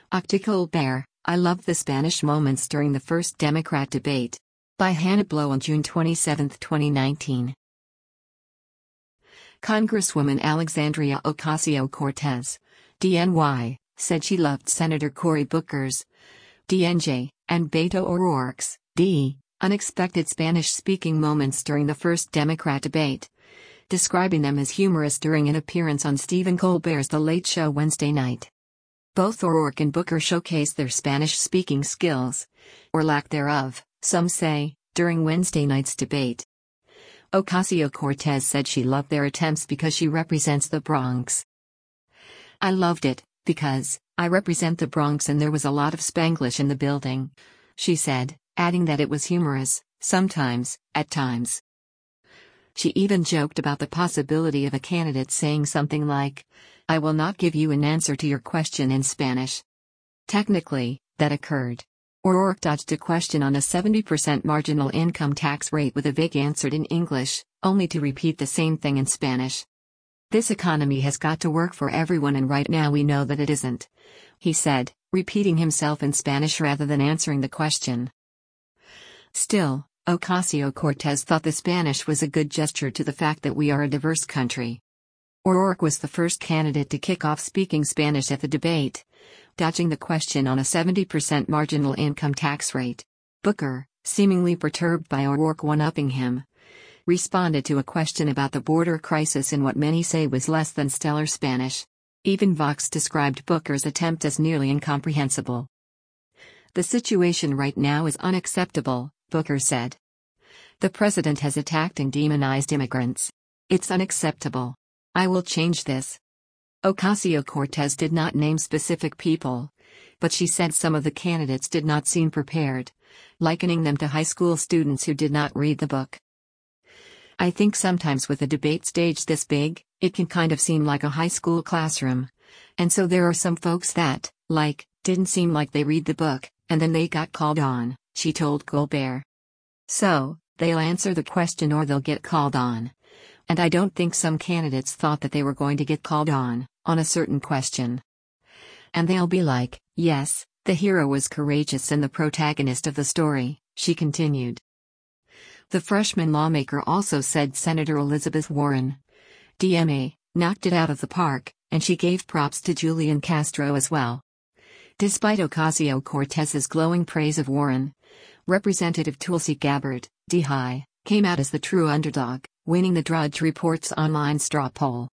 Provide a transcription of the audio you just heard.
Octicolbert, I love the Spanish moments during the first Democrat debate. By Hannah Blow on June 27, 2019. Congresswoman Alexandria Ocasio-Cortez, DNY, said she loved Senator Cory Booker's, DNJ, and Beto O'Rourke's, D, unexpected Spanish-speaking moments during the first Democrat debate, describing them as humorous during an appearance on Stephen Colbert's The Late Show Wednesday night. Both O'Rourke and Booker showcased their Spanish-speaking skills, or lack thereof, some say, during Wednesday night's debate. Ocasio-Cortez said she loved their attempts because she represents the Bronx. I loved it, because I represent the Bronx and there was a lot of Spanglish in the building, she said, adding that it was humorous, sometimes, at times. She even joked about the possibility of a candidate saying something like, I will not give you an answer to your question in Spanish. Technically, that occurred. O'Rourke dodged a question on a 70% marginal income tax rate with a vague answer in English, only to repeat the same thing in Spanish. This economy has got to work for everyone and right now we know that it isn't, he said, repeating himself in Spanish rather than answering the question. Still, Ocasio-Cortez thought the Spanish was a good gesture to the fact that we are a diverse country. O'Rourke was the first candidate to kick off speaking Spanish at the debate, dodging the question on a 70% marginal income tax rate. Booker, seemingly perturbed by O'Rourke one-upping him, responded to a question about the border crisis in what many say was less than stellar Spanish. Even Vox described Booker's attempt as nearly incomprehensible. The situation right now is unacceptable, Booker said. The president has attacked and demonized immigrants. It's unacceptable. I will change this. Ocasio-Cortez did not name specific people, but she said some of the candidates did not seem prepared, likening them to high school students who did not read the book. I think sometimes with a debate stage this big, it can kind of seem like a high school classroom. And so there are some folks that, didn't seem like they read the book, and then they got called on, she told Colbert. So, they'll answer the question or they'll get called on. And I don't think some candidates thought that they were going to get called on a certain question. And they'll be like, yes, the hero was courageous and the protagonist of the story, she continued. The freshman lawmaker also said Senator Elizabeth Warren, DMA, knocked it out of the park, and she gave props to Julian Castro as well. Despite Ocasio-Cortez's glowing praise of Warren, Representative Tulsi Gabbard, D. High, came out as the true underdog, winning the Drudge Report's online straw poll.